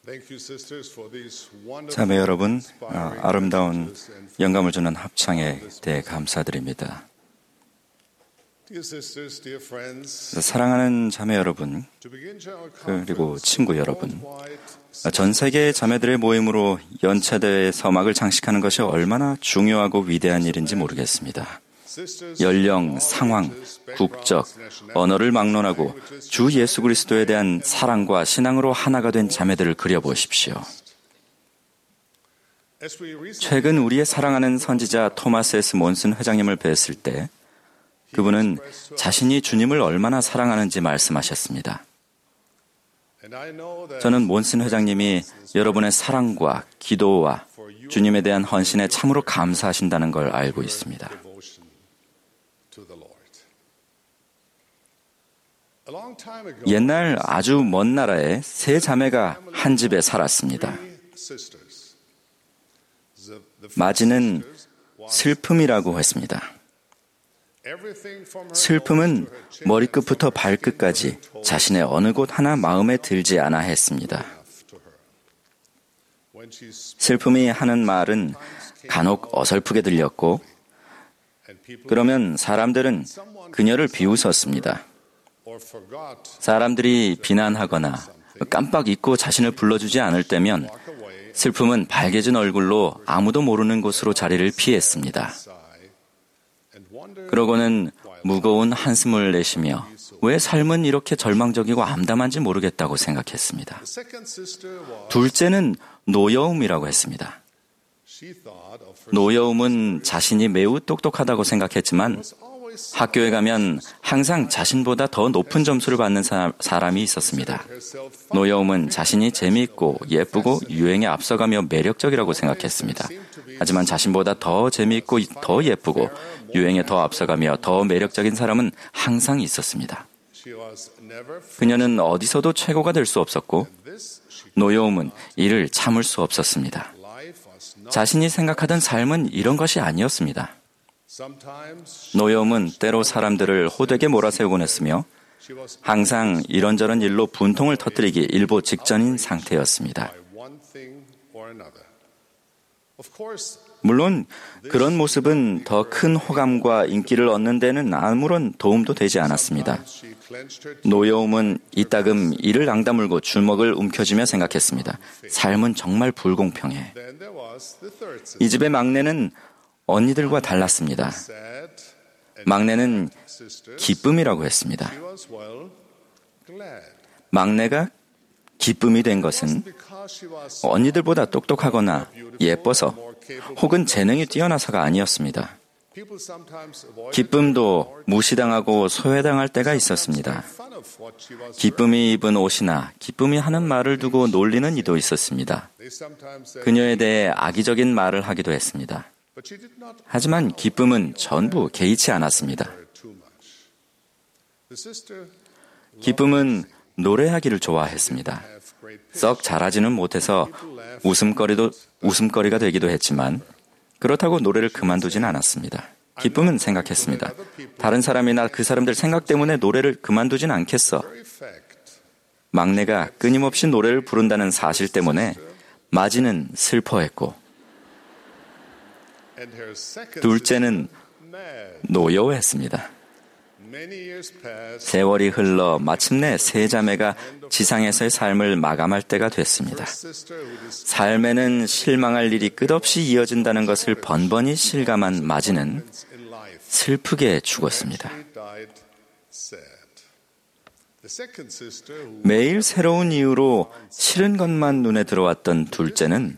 자매 여러분, 아름다운 영감을 주는 합창에 대해 감사드립니다. 사랑하는 자매 여러분, 그리고 친구 여러분, 전 세계 자매들의 모임으로 연차대회 서막을 장식하는 것이 얼마나 중요하고 위대한 일인지 모르겠습니다. 연령, 상황, 국적, 언어를 막론하고 주 예수 그리스도에 대한 사랑과 신앙으로 하나가 된 자매들을 그려보십시오. 최근 우리의 사랑하는 선지자 토마스 S. 몬슨 회장님을 뵀을 때 그분은 자신이 주님을 얼마나 사랑하는지 말씀하셨습니다. 저는 몬슨 회장님이 여러분의 사랑과 기도와 주님에 대한 헌신에 참으로 감사하신다는 걸 알고 있습니다. 옛날 아주 먼 나라에 세 자매가 한 집에 살았습니다. 마지는 슬픔이라고 했습니다. 슬픔은 머리끝부터 발끝까지 자신의 어느 곳 하나 마음에 들지 않아 했습니다. 슬픔이 하는 말은 간혹 어설프게 들렸고, 그러면 사람들은 그녀를 비웃었습니다. 사람들이 비난하거나 깜빡 잊고 자신을 불러주지 않을 때면 슬픔은 밝아진 얼굴로 아무도 모르는 곳으로 자리를 피했습니다. 그러고는 무거운 한숨을 내쉬며 왜 삶은 이렇게 절망적이고 암담한지 모르겠다고 생각했습니다. 둘째는 노여움이라고 했습니다. 노여움은 자신이 매우 똑똑하다고 생각했지만 학교에 가면 항상 자신보다 더 높은 점수를 받는 사람이 있었습니다. 노여움은 자신이 재미있고 예쁘고 유행에 앞서가며 매력적이라고 생각했습니다. 하지만 자신보다 더 재미있고 더 예쁘고 유행에 더 앞서가며 더 매력적인 사람은 항상 있었습니다. 그녀는 어디서도 최고가 될 수 없었고 노여움은 이를 참을 수 없었습니다. 자신이 생각하던 삶은 이런 것이 아니었습니다. 노여움은 때로 사람들을 호되게 몰아세우곤 했으며 항상 이런저런 일로 분통을 터뜨리기 일보 직전인 상태였습니다. 물론 그런 모습은 더 큰 호감과 인기를 얻는 데는 아무런 도움도 되지 않았습니다. 노여움은 이따금 이를 앙다물고 주먹을 움켜쥐며 생각했습니다. 삶은 정말 불공평해. 이 집의 막내는 언니들과 달랐습니다. 막내는 기쁨이라고 했습니다. 막내가 기쁨이 된 것은 언니들보다 똑똑하거나 예뻐서 혹은 재능이 뛰어나서가 아니었습니다. 기쁨도 무시당하고 소외당할 때가 있었습니다. 기쁨이 입은 옷이나 기쁨이 하는 말을 두고 놀리는 이도 있었습니다. 그녀에 대해 악의적인 말을 하기도 했습니다. 하지만 기쁨은 전부 개의치 않았습니다. 기쁨은 노래하기를 좋아했습니다. 썩 잘하지는 못해서 웃음거리가 되기도 했지만 그렇다고 노래를 그만두진 않았습니다. 기쁨은 생각했습니다. 다른 사람이나 그 사람들 생각 때문에 노래를 그만두진 않겠어. 막내가 끊임없이 노래를 부른다는 사실 때문에 마지는 슬퍼했고 둘째는 노여워했습니다. 세월이 흘러 마침내 세 자매가 지상에서의 삶을 마감할 때가 됐습니다. 삶에는 실망할 일이 끝없이 이어진다는 것을 번번이 실감한 마지는 슬프게 죽었습니다. 매일 새로운 이유로 싫은 것만 눈에 들어왔던 둘째는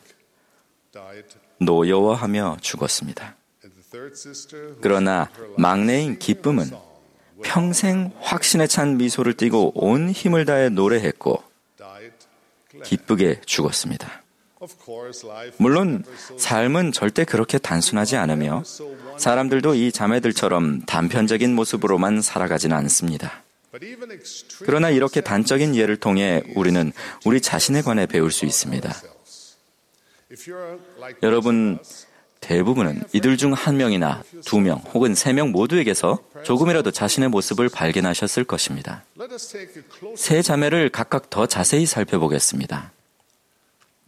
노여워하며 죽었습니다. 그러나 막내인 기쁨은 평생 확신에 찬 미소를 띠고 온 힘을 다해 노래했고 기쁘게 죽었습니다. 물론 삶은 절대 그렇게 단순하지 않으며 사람들도 이 자매들처럼 단편적인 모습으로만 살아가지는 않습니다. 그러나 이렇게 단적인 예를 통해 우리는 우리 자신에 관해 배울 수 있습니다. 여러분 대부분은 이들 중 한 명이나 두 명 혹은 세 명 모두에게서 조금이라도 자신의 모습을 발견하셨을 것입니다. 세 자매를 각각 더 자세히 살펴보겠습니다.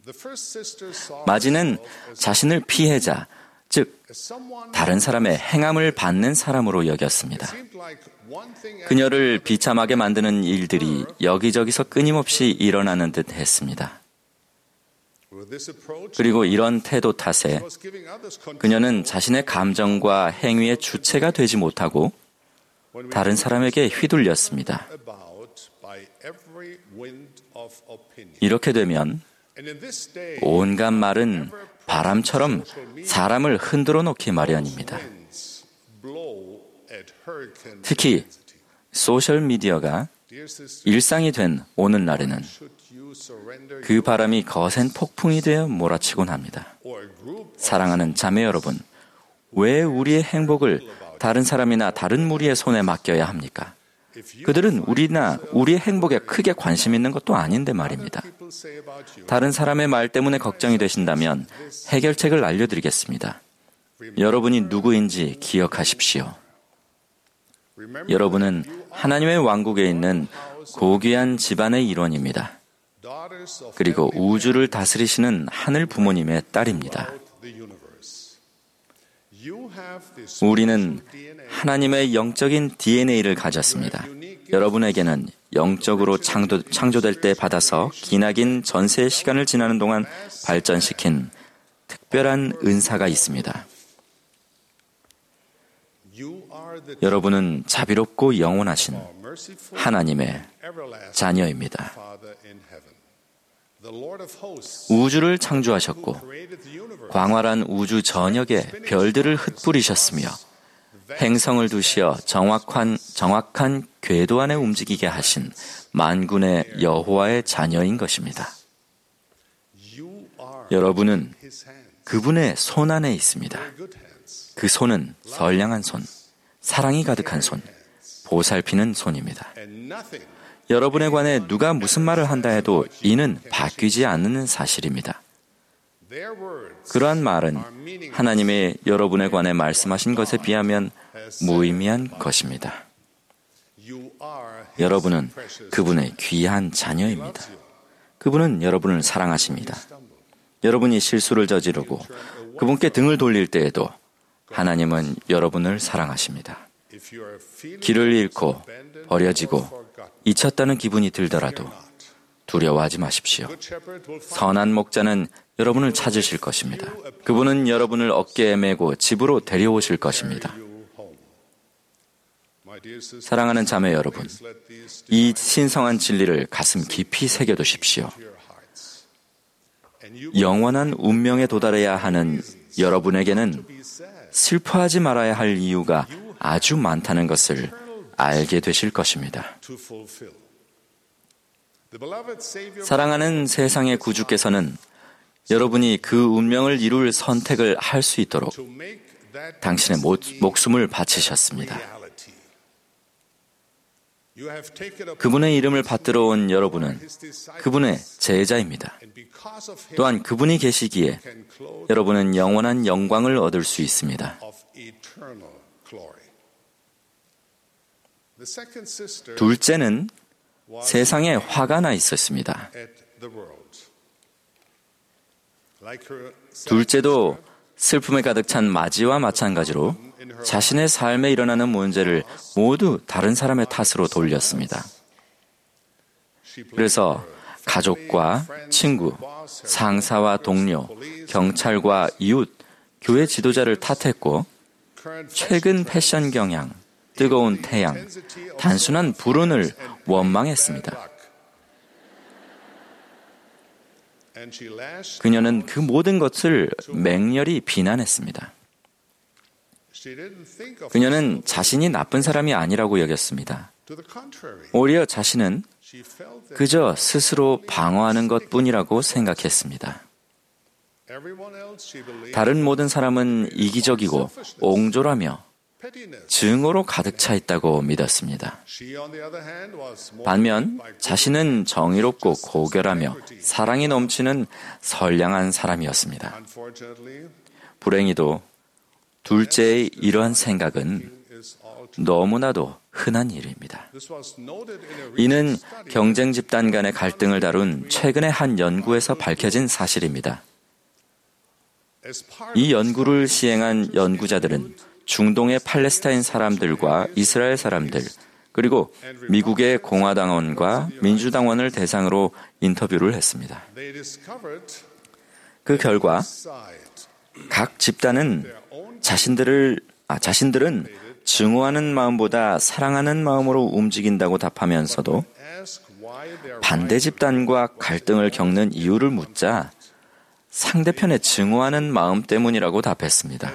마지는 자신을 피해자, 즉 다른 사람의 행함을 받는 사람으로 여겼습니다. 그녀를 비참하게 만드는 일들이 여기저기서 끊임없이 일어나는 듯 했습니다. 그리고 이런 태도 탓에 그녀는 자신의 감정과 행위의 주체가 되지 못하고 다른 사람에게 휘둘렸습니다. 이렇게 되면 온갖 말은 바람처럼 사람을 흔들어 놓기 마련입니다. 특히 소셜미디어가 일상이 된 오늘날에는 그 바람이 거센 폭풍이 되어 몰아치곤 합니다. 사랑하는 자매 여러분, 왜 우리의 행복을 다른 사람이나 다른 무리의 손에 맡겨야 합니까? 그들은 우리나 우리의 행복에 크게 관심 있는 것도 아닌데 말입니다. 다른 사람의 말 때문에 걱정이 되신다면 해결책을 알려드리겠습니다. 여러분이 누구인지 기억하십시오. 여러분은 하나님의 왕국에 있는 고귀한 집안의 일원입니다. 그리고 우주를 다스리시는 하늘 부모님의 딸입니다. 우리는 하나님의 영적인 DNA를 가졌습니다. 여러분에게는 영적으로 창조될 때 받아서 기나긴 전세의 시간을 지나는 동안 발전시킨 특별한 은사가 있습니다. 여러분은 자비롭고 영원하신 하나님의 자녀입니다. 우주를 창조하셨고 광활한 우주 전역에 별들을 흩뿌리셨으며 행성을 두시어 정확한 궤도 안에 움직이게 하신 만군의 여호와의 자녀인 것입니다. 여러분은 그분의 손 안에 있습니다. 그 손은 선량한 손, 사랑이 가득한 손, 보살피는 손입니다. 여러분에 관해 누가 무슨 말을 한다 해도 이는 바뀌지 않는 사실입니다. 그러한 말은 하나님의 여러분에 관해 말씀하신 것에 비하면 무의미한 것입니다. 여러분은 그분의 귀한 자녀입니다. 그분은 여러분을 사랑하십니다. 여러분이 실수를 저지르고 그분께 등을 돌릴 때에도 하나님은 여러분을 사랑하십니다. 길을 잃고 버려지고 잊혔다는 기분이 들더라도 두려워하지 마십시오. 선한 목자는 여러분을 찾으실 것입니다. 그분은 여러분을 어깨에 메고 집으로 데려오실 것입니다. 사랑하는 자매 여러분, 이 신성한 진리를 가슴 깊이 새겨두십시오. 영원한 운명에 도달해야 하는 여러분에게는 슬퍼하지 말아야 할 이유가 아주 많다는 것을 알게 되실 것입니다. 사랑하는 세상의 구주께서는 여러분이 그 운명을 이룰 선택을 할 수 있도록 당신의 목숨을 바치셨습니다. 그분의 이름을 받들어 온 여러분은 그분의 제자입니다. 또한 그분이 계시기에 여러분은 영원한 영광을 얻을 수 있습니다. 둘째는 세상에 화가 나 있었습니다. 둘째도 슬픔에 가득 찬 마지와 마찬가지로 자신의 삶에 일어나는 문제를 모두 다른 사람의 탓으로 돌렸습니다. 그래서 가족과 친구, 상사와 동료, 경찰과 이웃, 교회 지도자를 탓했고 최근 패션 경향, 뜨거운 태양, 단순한 불운을 원망했습니다. 그녀는 그 모든 것을 맹렬히 비난했습니다. 그녀는 자신이 나쁜 사람이 아니라고 여겼습니다. 오히려 자신은 그저 스스로 방어하는 것뿐이라고 생각했습니다. 다른 모든 사람은 이기적이고 옹졸하며 증오로 가득 차 있다고 믿었습니다. 반면 자신은 정의롭고 고결하며 사랑이 넘치는 선량한 사람이었습니다. 불행히도 둘째의 이러한 생각은 너무나도 흔한 일입니다. 이는 경쟁 집단 간의 갈등을 다룬 최근의 한 연구에서 밝혀진 사실입니다. 이 연구를 시행한 연구자들은 중동의 팔레스타인 사람들과 이스라엘 사람들, 그리고 미국의 공화당원과 민주당원을 대상으로 인터뷰를 했습니다. 그 결과 각 집단은 자신들은 증오하는 마음보다 사랑하는 마음으로 움직인다고 답하면서도 반대 집단과 갈등을 겪는 이유를 묻자 상대편의 증오하는 마음 때문이라고 답했습니다.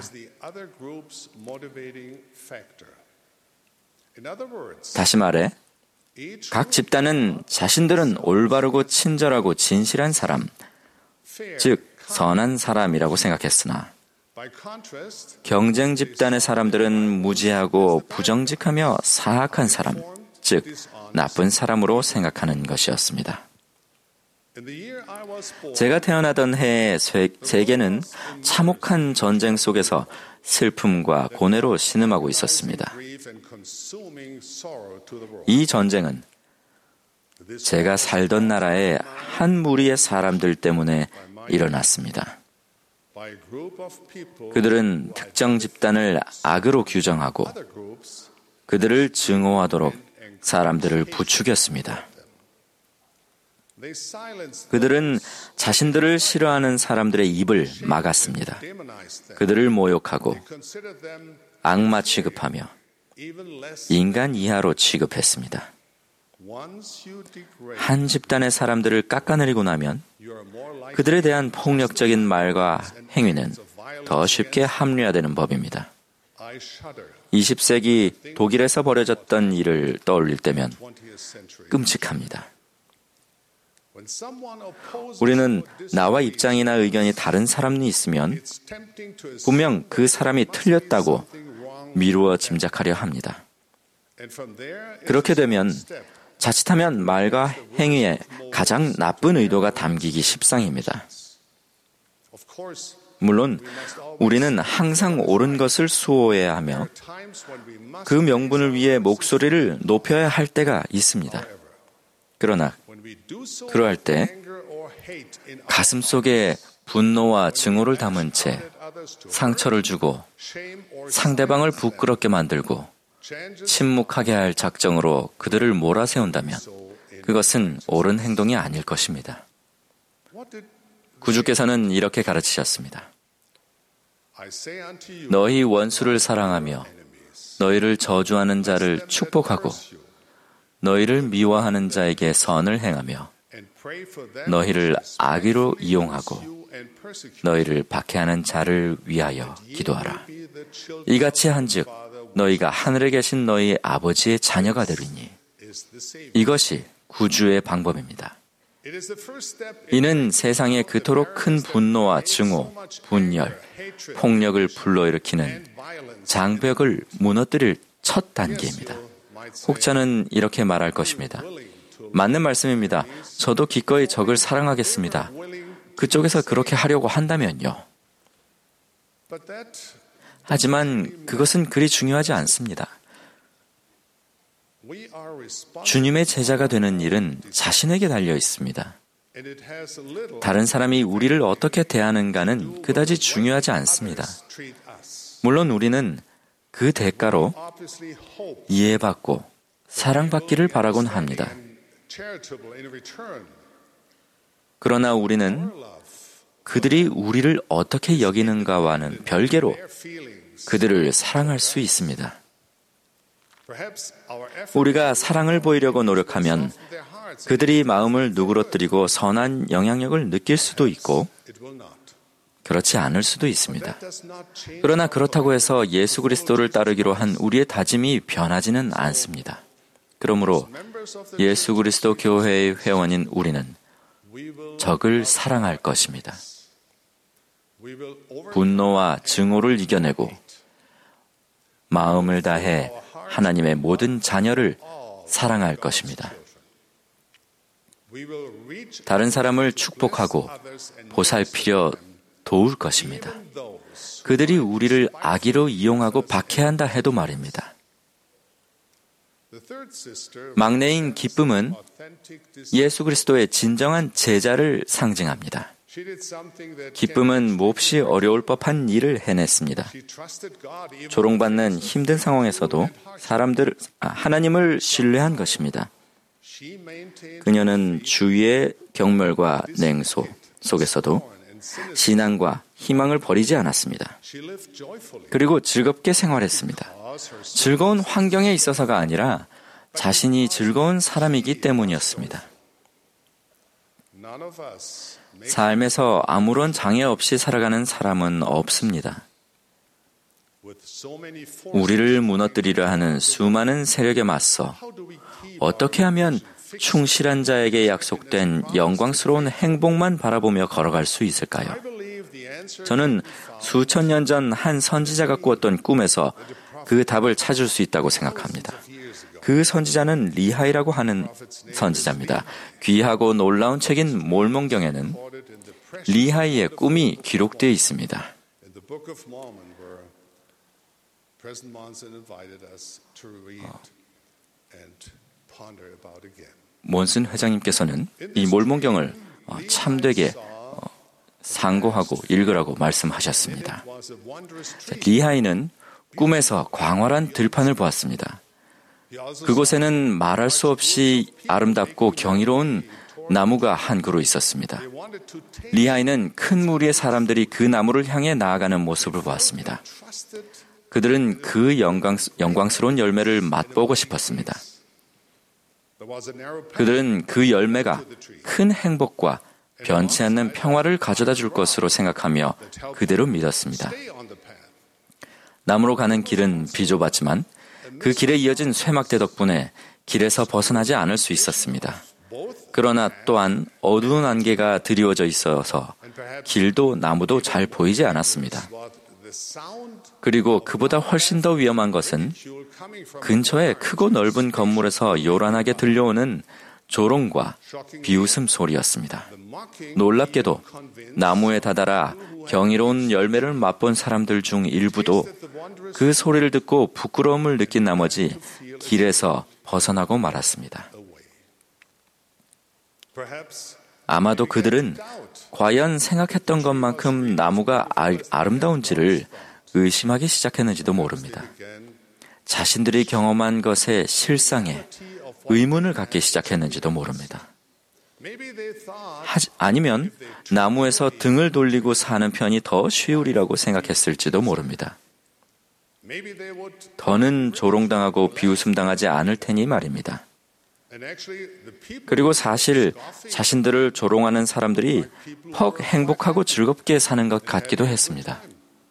다시 말해, 각 집단은 자신들은 올바르고 친절하고 진실한 사람, 즉 선한 사람이라고 생각했으나 경쟁 집단의 사람들은 무지하고 부정직하며 사악한 사람, 즉 나쁜 사람으로 생각하는 것이었습니다. 제가 태어나던 해에 세계는 참혹한 전쟁 속에서 슬픔과 고뇌로 신음하고 있었습니다. 이 전쟁은 제가 살던 나라의 한 무리의 사람들 때문에 일어났습니다. 그들은 특정 집단을 악으로 규정하고 그들을 증오하도록 사람들을 부추겼습니다. 그들은 자신들을 싫어하는 사람들의 입을 막았습니다. 그들을 모욕하고 악마 취급하며 인간 이하로 취급했습니다. 한 집단의 사람들을 깎아내리고 나면 그들에 대한 폭력적인 말과 행위는 더 쉽게 합리화되는 법입니다. 20세기 독일에서 벌어졌던 일을 떠올릴 때면 끔찍합니다. 우리는 나와 입장이나 의견이 다른 사람이 있으면 분명 그 사람이 틀렸다고 미루어 짐작하려 합니다. 그렇게 되면 자칫하면 말과 행위에 가장 나쁜 의도가 담기기 십상입니다. 물론 우리는 항상 옳은 것을 수호해야 하며 그 명분을 위해 목소리를 높여야 할 때가 있습니다. 그러나 그러할 때 가슴속에 분노와 증오를 담은 채 상처를 주고 상대방을 부끄럽게 만들고 침묵하게 할 작정으로 그들을 몰아세운다면 그것은 옳은 행동이 아닐 것입니다. 구주께서는 이렇게 가르치셨습니다. 너희 원수를 사랑하며 너희를 저주하는 자를 축복하고 너희를 미워하는 자에게 선을 행하며 너희를 악의로 이용하고 너희를 박해하는 자를 위하여 기도하라. 이같이 한즉 너희가 하늘에 계신 너희 아버지의 자녀가 되리니 이것이 구주의 방법입니다. 이는 세상에 그토록 큰 분노와 증오, 분열, 폭력을 불러일으키는 장벽을 무너뜨릴 첫 단계입니다. 혹자는 이렇게 말할 것입니다. 맞는 말씀입니다. 저도 기꺼이 적을 사랑하겠습니다. 그쪽에서 그렇게 하려고 한다면요. 하지만 그것은 그리 중요하지 않습니다. 주님의 제자가 되는 일은 자신에게 달려 있습니다. 다른 사람이 우리를 어떻게 대하는가는 그다지 중요하지 않습니다. 물론 우리는 그 대가로 이해받고 사랑받기를 바라곤 합니다. 그러나 우리는 그들이 우리를 어떻게 여기는가와는 별개로 그들을 사랑할 수 있습니다. 우리가 사랑을 보이려고 노력하면 그들이 마음을 누그러뜨리고 선한 영향력을 느낄 수도 있고 그렇지 않을 수도 있습니다. 그러나 그렇다고 해서 예수 그리스도를 따르기로 한 우리의 다짐이 변하지는 않습니다. 그러므로 예수 그리스도 교회의 회원인 우리는 적을 사랑할 것입니다. 분노와 증오를 이겨내고 마음을 다해 하나님의 모든 자녀를 사랑할 것입니다. 다른 사람을 축복하고 보살피려 도울 것입니다. 그들이 우리를 악의로 이용하고 박해한다 해도 말입니다. 막내인 기쁨은 예수 그리스도의 진정한 제자를 상징합니다. 기쁨은 몹시 어려울 법한 일을 해냈습니다. 조롱받는 힘든 상황에서도 하나님을 신뢰한 것입니다. 그녀는 주위의 경멸과 냉소 속에서도 신앙과 희망을 버리지 않았습니다. 그리고 즐겁게 생활했습니다. 즐거운 환경에 있어서가 아니라 자신이 즐거운 사람이기 때문이었습니다. 삶에서 아무런 장애 없이 살아가는 사람은 없습니다. 우리를 무너뜨리려 하는 수많은 세력에 맞서 어떻게 하면 충실한 자에게 약속된 영광스러운 행복만 바라보며 걸어갈 수 있을까요? 저는 수천 년 전 한 선지자가 꾸었던 꿈에서 그 답을 찾을 수 있다고 생각합니다. 그 선지자는 리하이라고 하는 선지자입니다. 귀하고 놀라운 책인 몰몬경에는 리하이의 꿈이 기록되어 있습니다. 몬슨 회장님께서는 이 몰몬경을 참되게 상고하고 읽으라고 말씀하셨습니다. 리하이는 꿈에서 광활한 들판을 보았습니다. 그곳에는 말할 수 없이 아름답고 경이로운 나무가 한 그루 있었습니다. 리하이는 큰 무리의 사람들이 그 나무를 향해 나아가는 모습을 보았습니다. 그들은 그 영광스러운 열매를 맛보고 싶었습니다. 그들은 그 열매가 큰 행복과 변치 않는 평화를 가져다 줄 것으로 생각하며 그대로 믿었습니다. 나무로 가는 길은 비좁았지만 그 길에 이어진 쇠막대 덕분에 길에서 벗어나지 않을 수 있었습니다. 그러나 또한 어두운 안개가 드리워져 있어서 길도 나무도 잘 보이지 않았습니다. 그리고 그보다 훨씬 더 위험한 것은 근처의 크고 넓은 건물에서 요란하게 들려오는 조롱과 비웃음 소리였습니다. 놀랍게도 나무에 다다라 경이로운 열매를 맛본 사람들 중 일부도 그 소리를 듣고 부끄러움을 느낀 나머지 길에서 벗어나고 말았습니다. 아마도 그들은 과연 생각했던 것만큼 나무가 아름다운지를 의심하기 시작했는지도 모릅니다. 자신들이 경험한 것의 실상에 의문을 갖기 시작했는지도 모릅니다. 아니면 나무에서 등을 돌리고 사는 편이 더 쉬우리라고 생각했을지도 모릅니다. 더는 조롱당하고 비웃음당하지 않을 테니 말입니다. 그리고 사실 자신들을 조롱하는 사람들이 퍽 행복하고 즐겁게 사는 것 같기도 했습니다.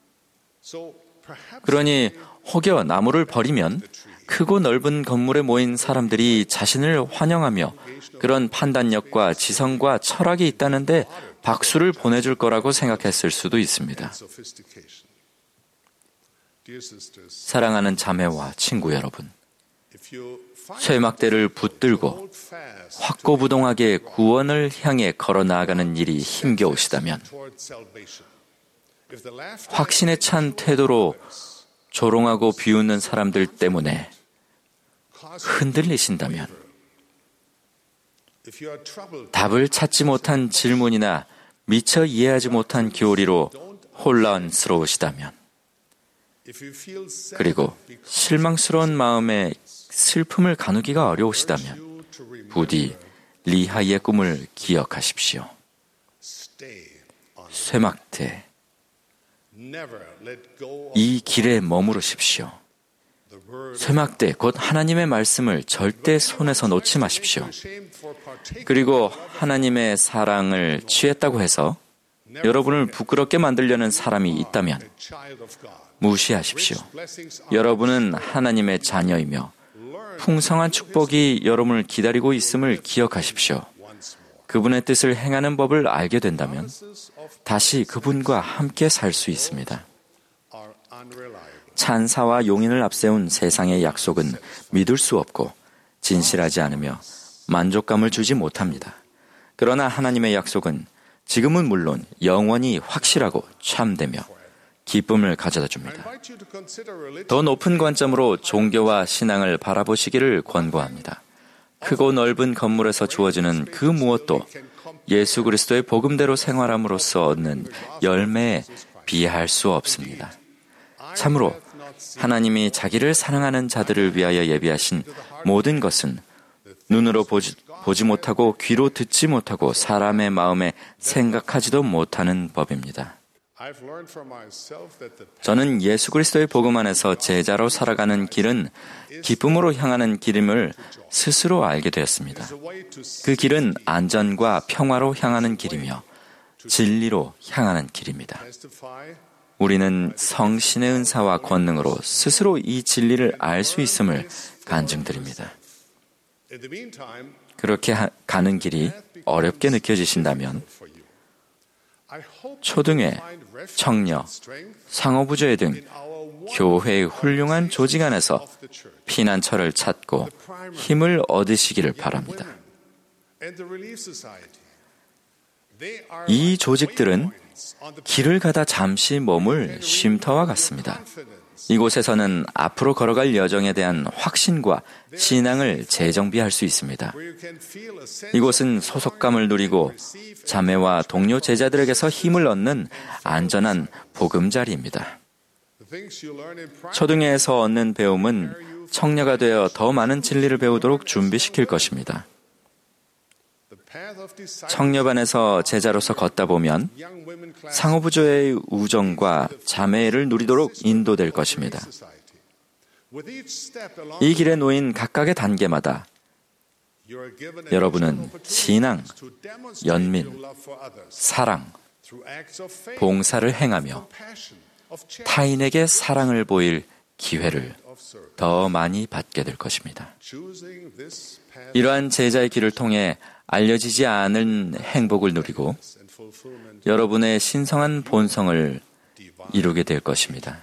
그러니 혹여 나무를 버리면 크고 넓은 건물에 모인 사람들이 자신을 환영하며 그런 판단력과 지성과 철학이 있다는데 박수를 보내줄 거라고 생각했을 수도 있습니다. 사랑하는 자매와 친구 여러분, 쇠막대를 붙들고 확고부동하게 구원을 향해 걸어 나아가는 일이 힘겨우시다면, 확신에 찬 태도로 조롱하고 비웃는 사람들 때문에 흔들리신다면, 답을 찾지 못한 질문이나 미처 이해하지 못한 교리로 혼란스러우시다면, 그리고 실망스러운 마음에 슬픔을 가누기가 어려우시다면 부디 리하이의 꿈을 기억하십시오. 쇠막대, 이 길에 머무르십시오. 쇠막대, 곧 하나님의 말씀을 절대 손에서 놓지 마십시오. 그리고 하나님의 사랑을 취했다고 해서 여러분을 부끄럽게 만들려는 사람이 있다면 무시하십시오. 여러분은 하나님의 자녀이며 풍성한 축복이 여러분을 기다리고 있음을 기억하십시오. 그분의 뜻을 행하는 법을 알게 된다면 다시 그분과 함께 살 수 있습니다. 찬사와 용인을 앞세운 세상의 약속은 믿을 수 없고 진실하지 않으며 만족감을 주지 못합니다. 그러나 하나님의 약속은 지금은 물론 영원히 확실하고 참되며 기쁨을 가져다 줍니다. 더 높은 관점으로 종교와 신앙을 바라보시기를 권고합니다. 크고 넓은 건물에서 주어지는 그 무엇도 예수 그리스도의 복음대로 생활함으로써 얻는 열매에 비할 수 없습니다. 참으로 하나님이 자기를 사랑하는 자들을 위하여 예비하신 모든 것은 눈으로 보지 못하고 귀로 듣지 못하고 사람의 마음에 생각하지도 못하는 법입니다. 저는 예수 그리스도의 복음 안에서 제자로 살아가는 길은 기쁨으로 향하는 길임을 스스로 알게 되었습니다. 그 길은 안전과 평화로 향하는 길이며 진리로 향하는 길입니다. 우리는 성신의 은사와 권능으로 스스로 이 진리를 알 수 있음을 간증드립니다. 그렇게 가는 길이 어렵게 느껴지신다면 초등회, 청녀, 상호부조회 등 교회의 훌륭한 조직 안에서 피난처를 찾고 힘을 얻으시기를 바랍니다. 이 조직들은 길을 가다 잠시 머물 쉼터와 같습니다. 이곳에서는 앞으로 걸어갈 여정에 대한 확신과 신앙을 재정비할 수 있습니다. 이곳은 소속감을 누리고 자매와 동료 제자들에게서 힘을 얻는 안전한 보금자리입니다. 초등회에서 얻는 배움은 청녀가 되어 더 많은 진리를 배우도록 준비시킬 것입니다. 청녀반에서 제자로서 걷다 보면 상호부조의 우정과 자매를 누리도록 인도될 것입니다. 이 길에 놓인 각각의 단계마다 여러분은 신앙, 연민, 사랑, 봉사를 행하며 타인에게 사랑을 보일 기회를 더 많이 받게 될 것입니다. 이러한 제자의 길을 통해 알려지지 않은 행복을 누리고 여러분의 신성한 본성을 이루게 될 것입니다.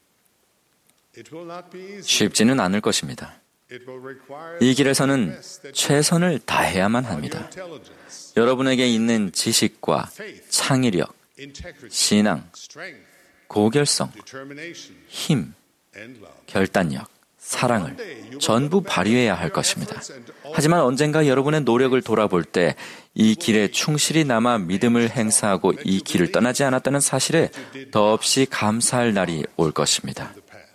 쉽지는 않을 것입니다. 이 길에서는 최선을 다해야만 합니다. 여러분에게 있는 지식과 창의력, 신앙, 고결성, 힘, 결단력, 사랑을 전부 발휘해야 할 것입니다. 하지만 언젠가 여러분의 노력을 돌아볼 때 이 길에 충실히 남아 믿음을 행사하고 이 길을 떠나지 않았다는 사실에 더없이 감사할 날이 올 것입니다.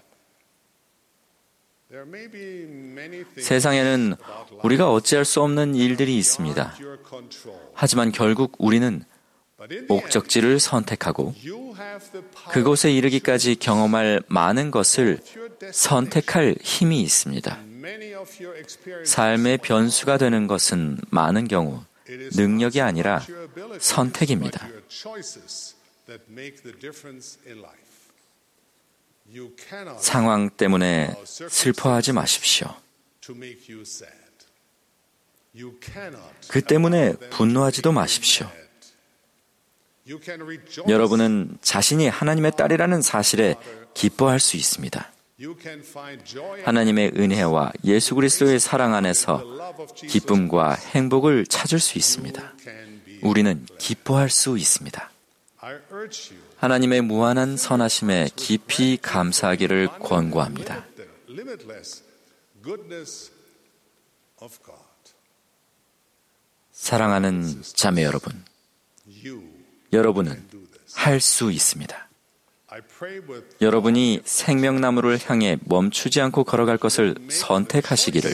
세상에는 우리가 어찌할 수 없는 일들이 있습니다. 하지만 결국 우리는 목적지를 선택하고 그곳에 이르기까지 경험할 많은 것을 선택할 힘이 있습니다. 삶의 변수가 되는 것은 많은 경우 능력이 아니라 선택입니다. 상황 때문에 슬퍼하지 마십시오. 그 때문에 분노하지도 마십시오. 여러분은 자신이 하나님의 딸이라는 사실에 기뻐할 수 있습니다. 하나님의 은혜와 예수 그리스도의 사랑 안에서 기쁨과 행복을 찾을 수 있습니다. 우리는 기뻐할 수 있습니다. 하나님의 무한한 선하심에 깊이 감사하기를 권고합니다. 사랑하는 자매 여러분, 여러분은 할 수 있습니다. 여러분이 생명나무를 향해 멈추지 않고 걸어갈 것을 선택하시기를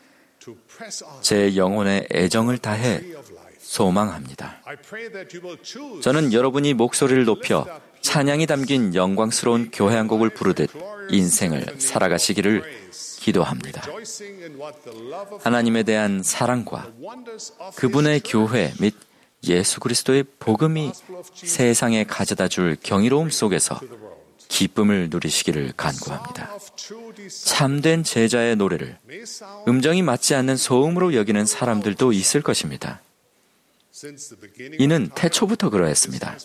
제 영혼의 애정을 다해 소망합니다. 저는 여러분이 목소리를 높여 찬양이 담긴 영광스러운 교회 한 곡을 부르듯 인생을 살아가시기를 기도합니다. 하나님에 대한 사랑과 그분의 교회 및 예수 그리스도의 복음이 세상에 가져다 줄 경이로움 속에서 기쁨을 누리시기를 간구합니다. 참된 제자의 노래를 음정이 맞지 않는 소음으로 여기는 사람들도 있을 것입니다. 이는 태초부터 그러했습니다.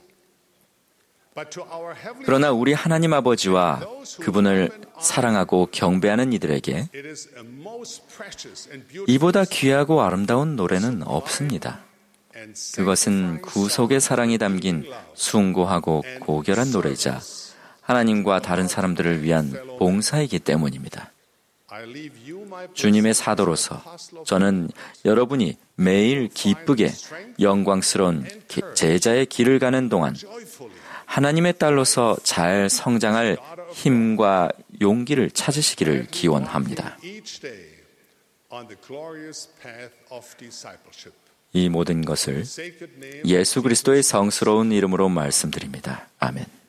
그러나 우리 하나님 아버지와 그분을 사랑하고 경배하는 이들에게 이보다 귀하고 아름다운 노래는 없습니다. 그것은 구속의 사랑이 담긴 숭고하고 고결한 노래이자 하나님과 다른 사람들을 위한 봉사이기 때문입니다. 주님의 사도로서 저는 여러분이 매일 기쁘게 영광스러운 제자의 길을 가는 동안 하나님의 딸로서 잘 성장할 힘과 용기를 찾으시기를 기원합니다. 이 모든 것을 예수 그리스도의 성스러운 이름으로 말씀드립니다. 아멘.